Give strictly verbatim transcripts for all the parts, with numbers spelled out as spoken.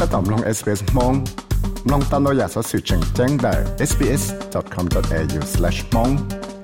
ก็ตอมลง เอส บี เอส มองลองตามเราอยากสอสื่อแจ้งแจ้งได้ เอส บี เอส ดอท คอม ดอท เอ ยู สแลช มอง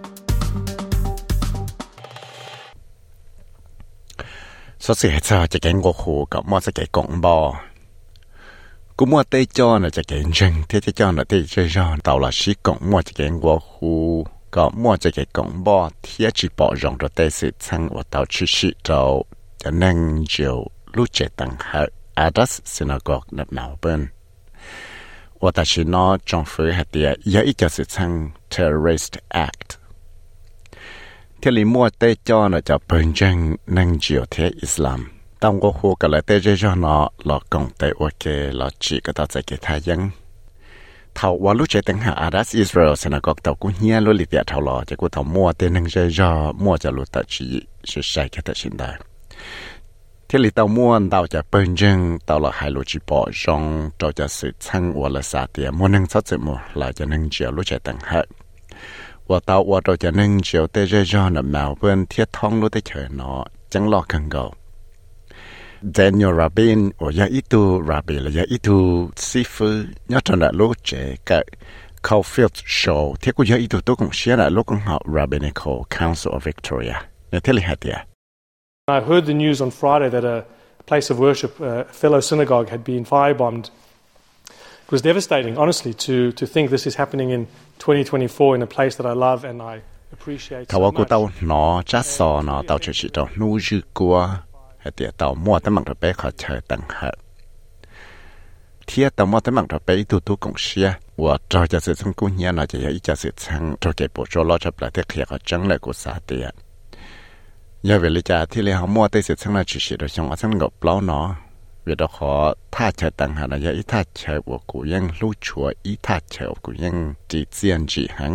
สอสื่อให้เธอจะแกงกัวหูกับมอสแกงกงบอกูมัวเตจอน่ะจะแกงจังเทจะจอน่ะเตจะจอนเต่าละชิกงมัวจะแกงกัวหูก็มัวจะแกงกงบอเทียจีปอรองตัวเตสิชังว่าเต่าชิชิเจ้าจะนั่งเจียวรู้เจตังหาอาดัสซินาโกกนับหนาวเปิ้นว่าแต่ชินอจงฟื้นหัดเดียยาอีจะสิชัง terrorist act เที่ยวลิมัวเตจอน่ะจะเปิ้นจังนั่งเจียวเทอิสลาม当我活过来，对这种呢，老公对我给老几个到这给他用。头我路这等下阿拉斯以色列现在讲到古年路里边头了，结果头末的那些人末就路到去是谁给他现在？这里到末到就本正到了海路去保障，到就是称我了啥的，莫能做怎么来就能接路这等下。我到我到就能接对这种的毛病，铁汤路的钱呢，将老更高。Daniel Rabin 我要一度 Rabin 了要一度师傅要做那路这个 Caulfield Show ที่กู要一度都讲些那路讲好 Rabbinical Council of Victoria 你听厉害点 I heard the news on Friday that a place of worship a fellow synagogue had been firebombed. It was devastating honestly to to think this is happening in twenty twenty-four in a place that I love and I appreciate so much. เขาว่ากูเตาหนอจัดสอหนอเตาเฉยๆเตานูจือกลัวเดี๋ยวต่อมัวแต่มังตัวเป้เขาเชิดต่างหากเทียต่อมัวแต่มังตัวเป้ตัวตัวกงเชียว่าเราจะสื่อสังกุญแจน่าจะยังอีจะสื่อสังเราเก็บปวดเราจะปล่อยแต่เคลียร์เขาจังเลยกูสาเตียยาเวลิจาที่เลี้ยงมัวแต่สื่อสังเราชิชิเราชงสังกับเปล่าเนาะเวลาขอท่าเชิดต่างหากนะยังอีท่าเชิดว่ากูยังรู้ชัวอีท่าเชิดกูยังจีเจียนจีหัง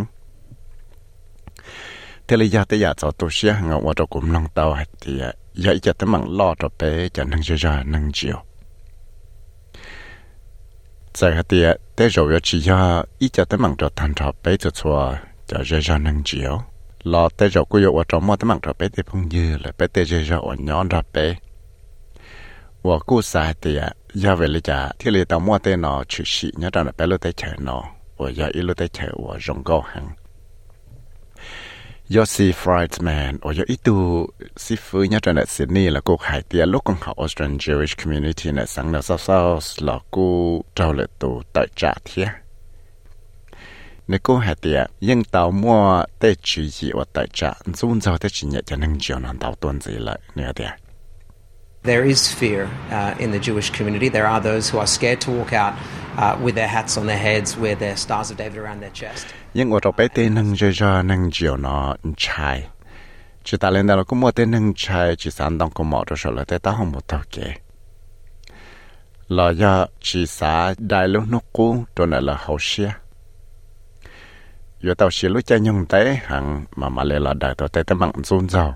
เทเลยาแต่อยากจะตัวเชียหังว่าเรากลุ่มลองเตาให้เตียยาจะตั้งมั่งล่อตัวเป้จะนั่งเจอๆนั่งเจียวใจหัดเดียแต่เราอยากชี้ยาอีจะตั้งมั่งตัวทันตัวเป้จะชัวจะเจอๆนั่งเจียวรอแต่เราก็อยากว่าตัวมั่วตั้งมั่งตัวเป้แต่พุ่งยืดเลยเป้แต่เจอๆอ่อนย้อนตัวเป้ว่ากู้สายเดียยาเวลิจ่าที่เรียกมั่วเต้นอชุชิเนี่ยตอนนั้นเป้รู้แต่เฉยนอว่ายาอีรู้แต่เฉยว่าจงก็หังYossi Friedman 我有一度师傅一阵在悉尼了，个海地路公好 Australian Jewish Community 呢，上了稍稍了个招了都到家贴。你个海地应到末的主意我到家，总早的今日就能就能到段子了，你晓得 ？There is fear uh, in the Jewish community. There are those who are scared to walk out uh, with their hats on their heads, with their stars of David around their chest. 因我做白天能做做能做那菜，只打领导了，我冇得能菜，只三当我冇做说了，但打好冇得嘅。老呀，只啥大路弄过，做那了好些。有到时路在用的行，妈妈来了大到在在忙做做。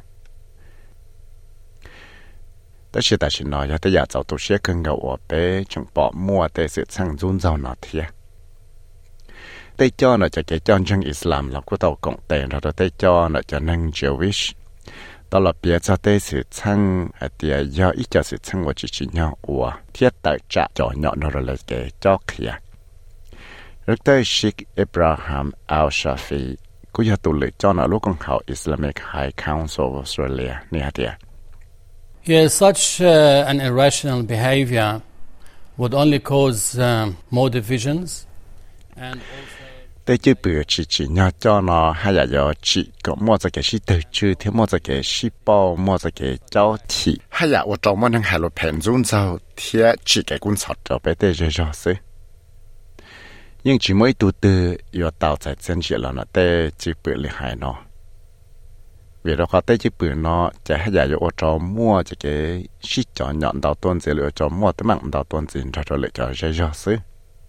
但是但是呢，要得要做多些更个我被从保姆的是上尊重那天。ได้จอน่ะจะเกี่ยวจังอิสลามเราก็ต้องกงเตนเราได้จอน่ะจะนั่งเจวิชตลอดเปียจะได้สื่อช่างเดียยออีจะสื่อช่างว่าจิจิเนาะวัวเทียต่จะจ่อเนาะเราเลยเกี่ยวจอเขียรักได้ชิกอิบราฮัมอัลชาฟีกูอยากตุลิจอน่ะลูกของเขา Islamic High Council of Australia เนี่ยเดีย Yes, such uh, an irrational behavior would only cause um, more divisions and also แต่จะเปิดจีจีเนาะจอเนาะให้อยากจีก็มั่วจะเกี่ยวชิตัวชื่อที่มั่วจะเกี่ยวชิปอมั่วจะเกี่ยวเจ้าที่ให้อยากว่าจอมันยังหาลูกแผ่นจุนเจ้าเทียจีเกี่ยวกุนสอดจะไปได้เจอๆสิยังจีไม่ตัวเตออยู่ต่อใจเส้นจีแล้วเนาะแต่จีเปิดเลยหายเนาะเวลาเขาแต่จีเปิดเนาะจะให้อยากว่าจอมั่วจะเกี่ยวชิจอหย่อนดาวต้นเจหรือจอมั่วแต่มั่งดาวต้นจีนจะเลยจะเจอๆสิ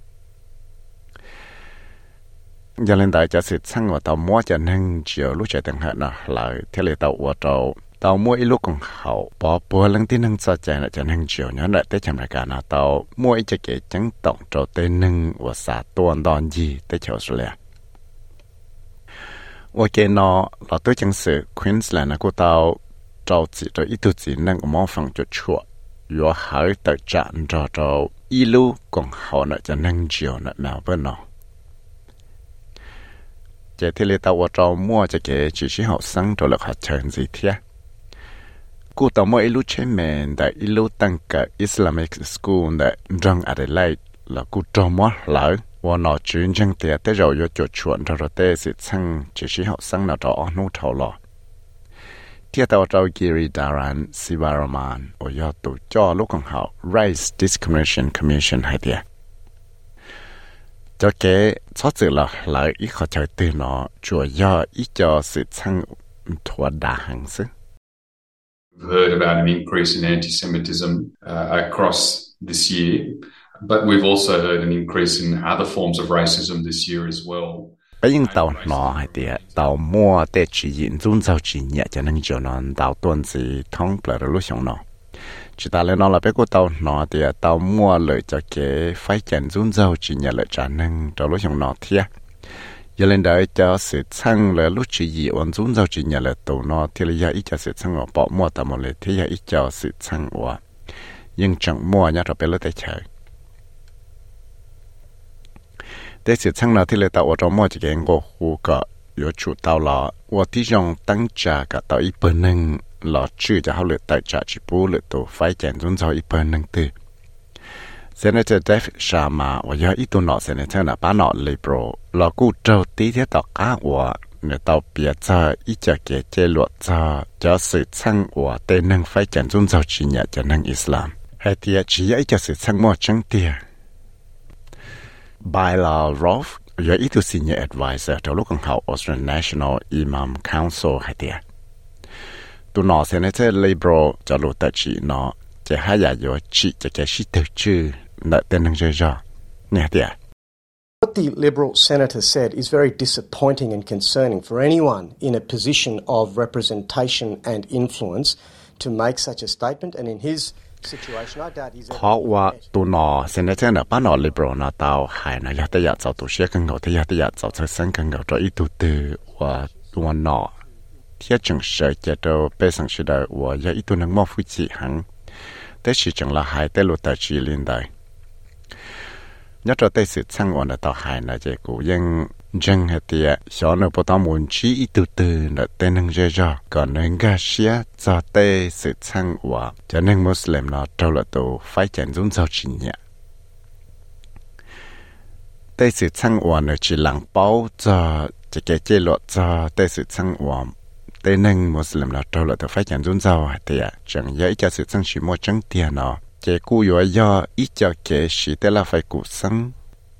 ยาเล่นได้จะสื่อสั่งว่าเตามัวจะนั่งเจียวลูกใจต่างหากนะเลยเที่ยวเตาวัวเตาเตามัวอีลูกของเขาปอปัวเรื่องที่นั่งสะใจน่ะจะนั่งเจียวเนี่ยแหละแต่จำรายการนะเตามัวอีจะเก๋จังต้องโจเตนึงว่าสาตัวดอนยีแต่เชียวสุเลยว่าเกนอเราตัวจังสื่อควีนส์แลนด์นะกูเตาโจจีโดยอีตุจีนั่งก็มองฟังจุดชั่ว yo hỏi tự chọn cho cho ilu còn họ nợ cho nâng chiều nợ nào bên nó chỉ thì lấy tàu cho mua cho cái chỉ sĩ học sinh cho lực học trường gì thế cú tàu mua ilu chế men tại ilu tăng cả Islamic School tại Răng Adelaide là cú cho mua lỡ và nó chuyển chân tiền tới rồi yo cho chuẩn cho rồi tới sự sang chỉ sĩ học sinh nào cho nô thầu lọที่ตัวเจ้ากิริดารันสิวารมานโอยอตุจ่อลูกของเขา Race Discrimination Commission ให้เดียเจ้าเก๋ชอบสื่อละหลายอีกเขาใจตื่นเนาะจัวยออีจอสื่อช่างถั่วดาหังซึ We've heard about an increase in anti-Semitism uh, across this year, but we've also heard an increase in other forms of racism this year as well. Bây giờ tàu nọ hay thì tàu mua để chỉ dẫn dung giao chỉ nhẹ cho nên cho nó tàu tuần gì thông bờ lúc xong nọ chỉ ta lên nó là bé của tàu nọ thì tàu mua lợi cho cái phải chân dung giao chỉ nhẹ lợi cho nên cho lúc xong nọ thiệt giờ lên đấy cho sự sang là lúc chỉ dẫn dung giao chỉ nhẹ lợi tàu nọ thì là giờ ít cho sự sang ở bỏ mua tàu một lợi thì giờ ít cho sự sang ở nhưng chẳng mua nhá rồi bé lúc tới chơiแต่สิ่งที่เราที่เราตัวเราไม่จะเก่งก็หูก็有主到了我ที่用ตั้งใจกับตัวอีกคนหนึ่งเราชื่อจะเขาเลยตั้งใจจีบเลยตัวไฟแจนจนเราอีกคนหนึ่งตัวเซนเตอร์เดฟชามาว่าอยากอีตัวหนอเซนเตอร์น่ะป้าหนอเลยโปรเรากูเจ้าตีที่ต่อก้าว่าเนี่ยตัวเปียจะอีจะเกเจลวดจะจะสื่อช่างว่าเต้นนั่งไฟแจนจนเราจีเนี่ยจะนั่งอิสลามให้เตียจีไอจะสื่อช่างมั่วจังเตียBaila Rolf 有一度 senior advisor 到ลูกของเขา Australian National Imam Council ให้เดียตัวหนอเซนเตอร์ Liberal จะรู้ตัดจีเนาะจะให้ยาโยจีจะแกชิตชื่อเนเต้นนึงเจอเนี่ยเดีย What the Liberal senator said is very disappointing and concerning for anyone in a position of representation and influence to make such a statement and in hisเพราะว่าตัวหนอเซนเตอร์น่ะป้าหนอ liberal น่ะตาวหายน่ะอยากจะอยากจะตัวเชี่ยกันเขาที่อยากจะอยากจะใช้สังกันเขาตัวอีตัวตือว่าตัวหนอที่จังเสียจะตัวเป็นสังสิได้ว่าอยากอีตัวนึงมอฟุจิหังแต่สิจังละหายแต่รู้แต่จีลินได้nhất là tại sự sang ổn là tàu hải là chỉ cố nhưng dân hệ tiệt xóa nó bắt đầu muốn chỉ ít từ từ là tên năng dễ dàng còn nên gà xía cho tại sự sang ổn cho nên Muslim nó trâu là tàu phải chẳng dùng giao chỉ nhẹ tại sự sang ổn là chỉ lặng bao cho chỉ cái chế luật cho tại sự sang ổn tên năng Muslim nó trâu là tàu phải chẳng dùng giao hệ tiệt chẳng dễ cho sự sang chỉ mua trắng tiền nó chế cú yo yo ít cho kế sĩ tế là phải cụ sinh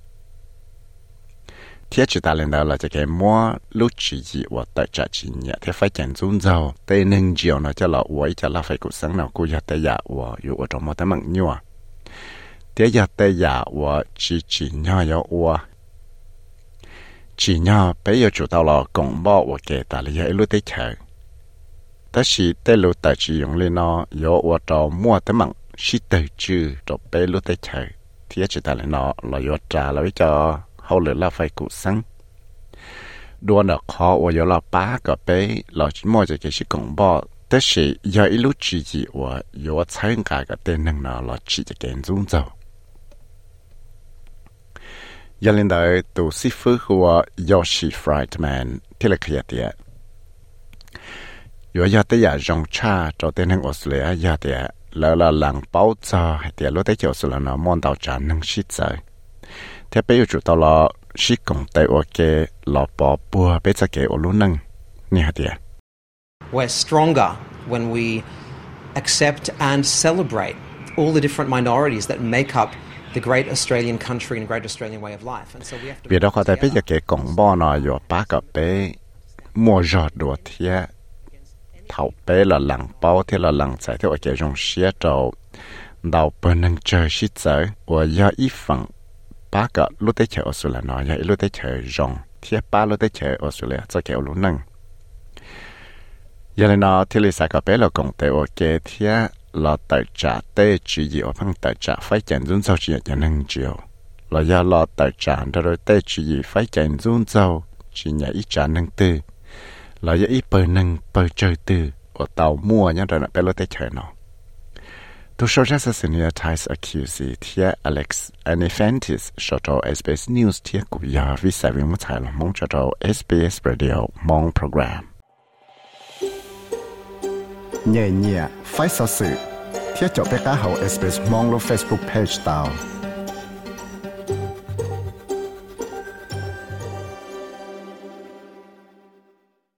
thiết chỉ ta lên đó là chế cái mua lúc chỉ gì và tại trả chỉ nhẹ thế phải chẳng dùng dầu tây nâng chiều nó cho là uống cho là phải cụ sinh nào cú ya tây ya vàอยู่ở trong một tấm bằng nhua thế ya tây ya và chỉ chỉ nhau yo uống chỉ nhau bây giờ chủ tao là công bảo và kể ta là ya lúc tây chờแต่สิแต่รู้แต่chỉ dùng lên nó yo và trong mua tấm bằng sĩ tử chữ rồi bé lúc tới chơi thì chỉ ta lại nó là yo trà là với cho hậu lửa là phải cụ sáng đua nó khó và yo là bá cái bé là chỉ mua cho cái sĩ công bảoแต่是有一路自己我有参加个电能呢了自己跟踪走有领导都师傅和 Yoshi Friedman ที่ละขยัน有要的呀用茶做电能澳大利亚要的แล้วเราหลังเป้าจ่อให้เดี๋ยวรถได้เกี่ยวสุดแล้วนะมองดาวจานหนึ่งชิดใจถ้าไปอยู่จุดตลอดชิคงแต่โอเคหล่อปอปัวไปจะเกี่ยวรุ่นหนึ่งนี่ฮะเดีย We're stronger when we accept and celebrate all the different minorities that make up the great Australian country and great Australian way of life and so we have to เดี๋ยวเราขอแต่ไปจะเกี่ยวกงบ่อหน่อยอยู่ป้ากับไปมัวจอดดัวเทียthảo bé là lăng bao thì là lăng chạy theo cái dòng xe trâu đầu bên năng chơi xí chơi và do ít phần ba cái lúc tới chơi Australia nó giờ lúc tới chơi rong thì ba lúc tới chơi Australia cho kiểu lúc năng giờ này nó thì là sai cái bé là công ty ok thì là tài trả tê chỉ gì ở phần tài trả phải chẳng dùng sao chỉ là năng chiều là do là tài trả rồi tê chỉ gì phải chẳng dùng sao chỉ nhà ít trả năng tư là do ít bơi nâng bơi chơi từ ở tàu mua nhá rồi là bé lối tới chơi nó Tu shortest senior ties accuse tia Alex Aniphantis shoto S B S News tia kuya vi saving mutai lo mong shoto S B S Radio mong program. Nhẹ nhẹ, phải sao sự. Thiết cho bé cá hậu S B S mong lo Facebook page tao.